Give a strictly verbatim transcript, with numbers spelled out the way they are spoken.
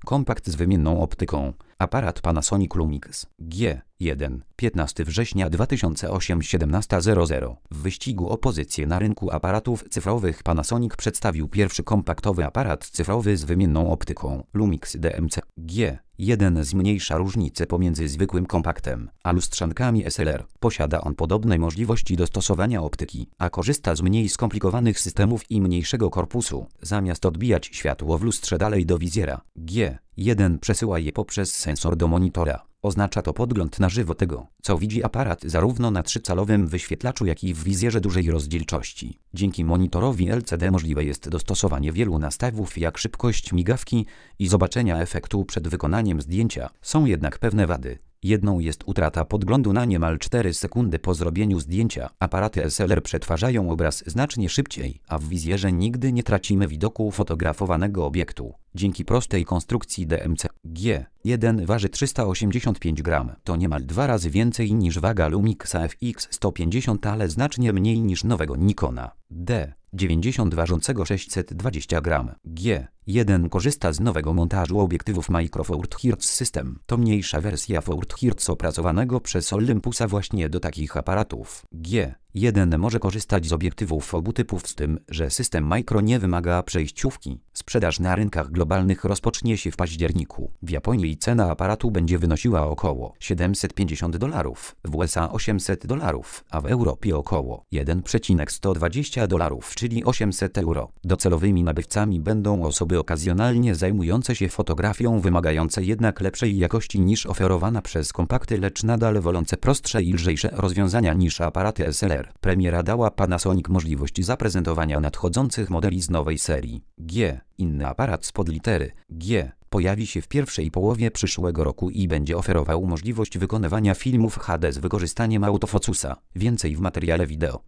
Kompakt z wymienną optyką. Aparat Panasonic Lumix G jeden. piętnastego września dwa tysiące ósmego siedemnasta zero zero. W wyścigu o pozycję na rynku aparatów cyfrowych Panasonic przedstawił pierwszy kompaktowy aparat cyfrowy z wymienną optyką. Lumix D M C G jeden zmniejsza różnicę pomiędzy zwykłym kompaktem a lustrzankami S L R. Posiada on podobne możliwości dostosowania optyki, a korzysta z mniej skomplikowanych systemów i mniejszego korpusu. Zamiast odbijać światło w lustrze dalej do wizjera, G jeden przesyła je poprzez sensor do monitora. Oznacza to podgląd na żywo tego, co widzi aparat zarówno na trzycalowym wyświetlaczu, jak i w wizjerze dużej rozdzielczości. Dzięki monitorowi L C D możliwe jest dostosowanie wielu nastawów, jak szybkość migawki i zobaczenia efektu przed wykonaniem zdjęcia. Są jednak pewne wady. Jedną jest utrata podglądu na niemal cztery sekundy po zrobieniu zdjęcia. Aparaty S L R przetwarzają obraz znacznie szybciej, a w wizjerze nigdy nie tracimy widoku fotografowanego obiektu. Dzięki prostej konstrukcji D M C G jeden waży trzysta osiemdziesiąt pięć gramów. To niemal dwa razy więcej niż waga Lumixa F X sto pięćdziesiąt, ale znacznie mniej niż nowego Nikona D dziewięćdziesiąt ważącego sześćset dwadzieścia gramów. G jeden korzysta z nowego montażu obiektywów Micro Four Thirds System. To mniejsza wersja Four Thirds opracowanego przez Olympusa właśnie do takich aparatów. G jeden może korzystać z obiektywów obu typów, z tym, że system Micro nie wymaga przejściówki. Sprzedaż na rynkach globalnych rozpocznie się w październiku. W Japonii cena aparatu będzie wynosiła około siedemset pięćdziesiąt dolarów, w U S A osiemset dolarów, a w Europie około jeden przecinek sto dwadzieścia dolarów, czyli osiemset euro. Docelowymi nabywcami będą osoby okazjonalnie zajmujące się fotografią, wymagające jednak lepszej jakości niż oferowana przez kompakty, lecz nadal wolące prostsze i lżejsze rozwiązania niż aparaty S L R. Premiera dała Panasonic możliwość zaprezentowania nadchodzących modeli z nowej serii G. Inny aparat spod litery G pojawi się w pierwszej połowie przyszłego roku i będzie oferował możliwość wykonywania filmów H D z wykorzystaniem autofocusa. Więcej w materiale wideo.